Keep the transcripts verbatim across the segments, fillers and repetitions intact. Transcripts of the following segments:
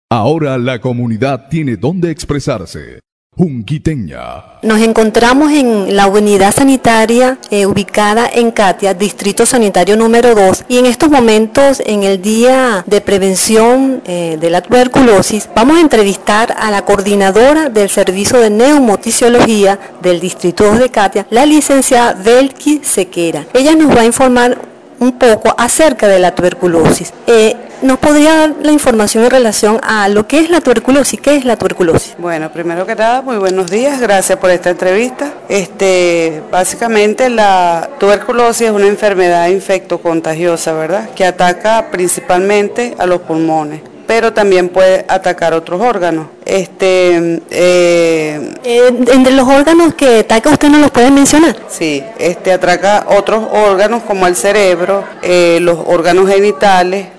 Ahora la comunidad tiene donde expresarse. Junquiteña. Nos encontramos en la unidad sanitaria eh, ubicada en Catia, distrito sanitario número dos, y en estos momentos, en el día de prevención eh, de la tuberculosis, vamos a entrevistar a la coordinadora del servicio de neumoticiología del distrito dos de Catia, la licenciada Belki Sequera. Ella nos va a informar un poco acerca de la tuberculosis. Eh, ¿Nos podría dar la información en relación a lo que es la tuberculosis? ¿Qué es la tuberculosis? Bueno, primero que nada, muy buenos días, gracias por esta entrevista. Este, básicamente la tuberculosis es una enfermedad infectocontagiosa, ¿verdad?, que ataca principalmente a los pulmones, pero también puede atacar otros órganos. Este, eh, eh, ¿Entre los órganos que ataca usted nos los puede mencionar? Sí, este, ataca otros órganos como el cerebro, eh, los órganos genitales,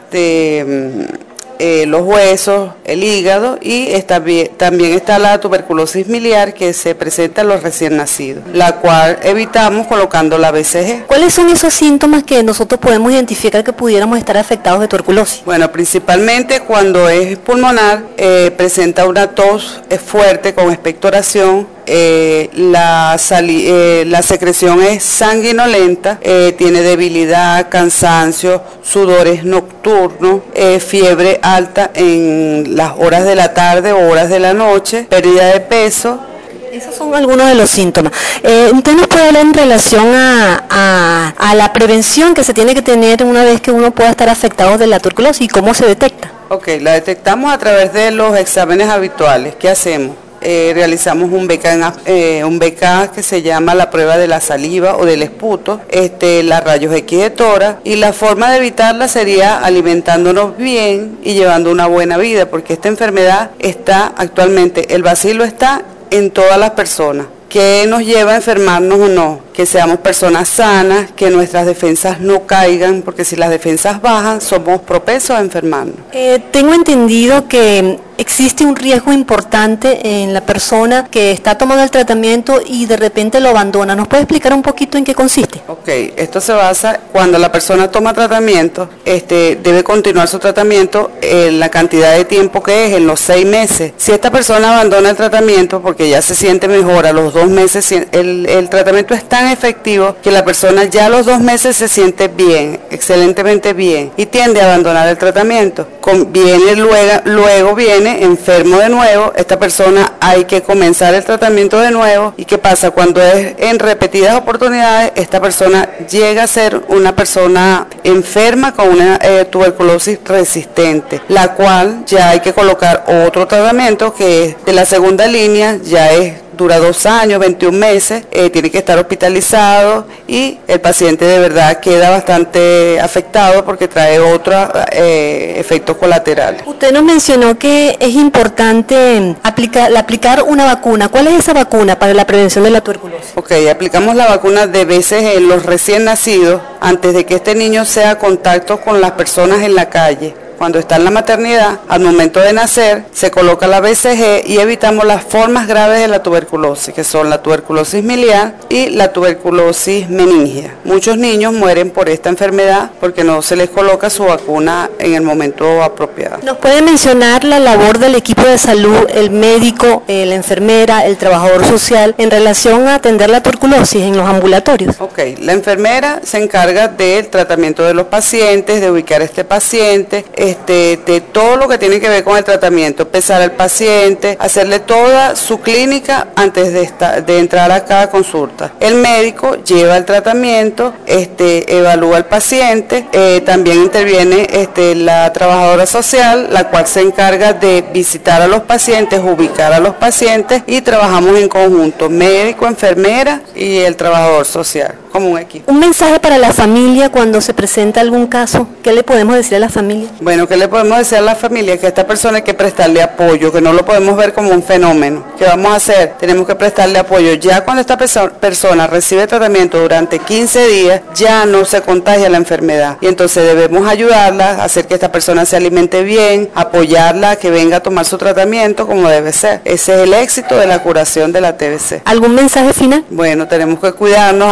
este, eh, los huesos, el hígado, y está bien, también está la tuberculosis miliar que se presenta en los recién nacidos, la cual evitamos colocando la B C G. ¿Cuáles son esos síntomas que nosotros podemos identificar que pudiéramos estar afectados de tuberculosis? Bueno, principalmente cuando es pulmonar, eh, presenta una tos fuerte con expectoración. Eh, la, sali, eh, la secreción es sanguinolenta, eh, tiene debilidad, cansancio, sudores nocturnos, eh, fiebre alta en las horas de la tarde o horas de la noche, pérdida de peso. Esos son algunos de los síntomas. Eh, ¿Usted nos puede hablar en relación a, a, a la prevención que se tiene que tener una vez que uno pueda estar afectado de la tuberculosis y cómo se detecta? Ok, la detectamos a través de los exámenes habituales. ¿Qué hacemos? Eh, realizamos un B K, en, eh, un B K que se llama la prueba de la saliva o del esputo, este, la rayos X de tórax, y la forma de evitarla sería alimentándonos bien y llevando una buena vida, porque esta enfermedad está actualmente, el bacilo está en todas las personas. ¿Qué nos lleva a enfermarnos o no? Que seamos personas sanas, que nuestras defensas no caigan, porque si las defensas bajan, somos propensos a enfermarnos. Eh, tengo entendido que existe un riesgo importante en la persona que está tomando el tratamiento y de repente lo abandona. ¿Nos puede explicar un poquito en qué consiste? Ok, esto se basa cuando la persona toma tratamiento, este, debe continuar su tratamiento en la cantidad de tiempo que es, en los seis meses. Si esta persona abandona el tratamiento porque ya se siente mejor, a los dos meses el, el tratamiento es tan efectivo que la persona ya a los dos meses se siente bien, excelentemente bien, y tiende a abandonar el tratamiento. Con, viene luego, luego viene enfermo de nuevo, esta persona hay que comenzar el tratamiento de nuevo. ¿Y qué pasa? Cuando es en repetidas oportunidades, esta persona llega a ser una persona enferma con una eh, tuberculosis resistente, la cual ya hay que colocar otro tratamiento que es de la segunda línea, ya es dura dos años, veintiún meses, eh, tiene que estar hospitalizado y el paciente de verdad queda bastante afectado porque trae otros eh, efectos colaterales. Usted nos mencionó que es importante aplicar, aplicar una vacuna. ¿Cuál es esa vacuna para la prevención de la tuberculosis? Ok, aplicamos la vacuna de B C G en los recién nacidos antes de que este niño sea contacto con las personas en la calle. Cuando está en la maternidad, al momento de nacer, se coloca la B C G y evitamos las formas graves de la tuberculosis, que son la tuberculosis miliar y la tuberculosis meningia. Muchos niños mueren por esta enfermedad porque no se les coloca su vacuna en el momento apropiado. ¿Nos puede mencionar la labor del equipo de salud, el médico, eh, la enfermera, el trabajador social, en relación a atender la tuberculosis en los ambulatorios? Ok, la enfermera se encarga del tratamiento de los pacientes, de ubicar a este paciente, Este, de todo lo que tiene que ver con el tratamiento, pesar al paciente, hacerle toda su clínica antes de, esta, de entrar a cada consulta. El médico lleva el tratamiento, este, evalúa al paciente, eh, también interviene este, la trabajadora social, la cual se encarga de visitar a los pacientes, ubicar a los pacientes, y trabajamos en conjunto, médico, enfermera y el trabajador social, como un equipo. Un mensaje para la familia cuando se presenta algún caso, ¿qué le podemos decir a la familia? Bueno, ¿qué le podemos decir a la familia? Que a esta persona hay que prestarle apoyo, que no lo podemos ver como un fenómeno. ¿Qué vamos a hacer? Tenemos que prestarle apoyo. Ya cuando esta perso- persona recibe tratamiento durante quince días, ya no se contagia la enfermedad. Y entonces debemos ayudarla, hacer que esta persona se alimente bien, apoyarla, que venga a tomar su tratamiento como debe ser. Ese es el éxito de la curación de la T B C. ¿Algún mensaje final? Bueno, tenemos que cuidarnos, alimentarnos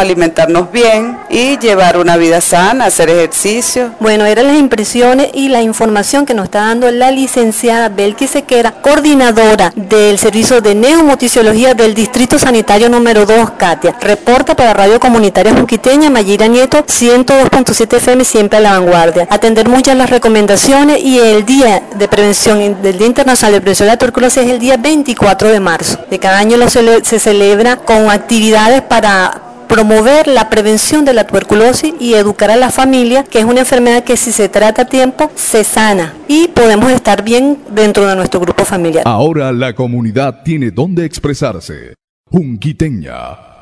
alimentarnos bien y llevar una vida sana, hacer ejercicio. Bueno, eran las impresiones y la información que nos está dando la licenciada Belkis Sequera, coordinadora del Servicio de Neumoticiología del Distrito Sanitario número dos, Katia. Reporta para Radio Comunitaria Junquiteña, Mayira Nieto, ciento dos punto siete F M, siempre a la vanguardia. Atender muchas las recomendaciones, y el Día de Prevención, del Día Internacional de Prevención de la Tuberculosis, es el día veinticuatro de marzo. De cada año lo cele- se celebra con actividades para promover la prevención de la tuberculosis y educar a la familia, que es una enfermedad que si se trata a tiempo, se sana y podemos estar bien dentro de nuestro grupo familiar. Ahora la comunidad tiene donde expresarse. Junquiteña.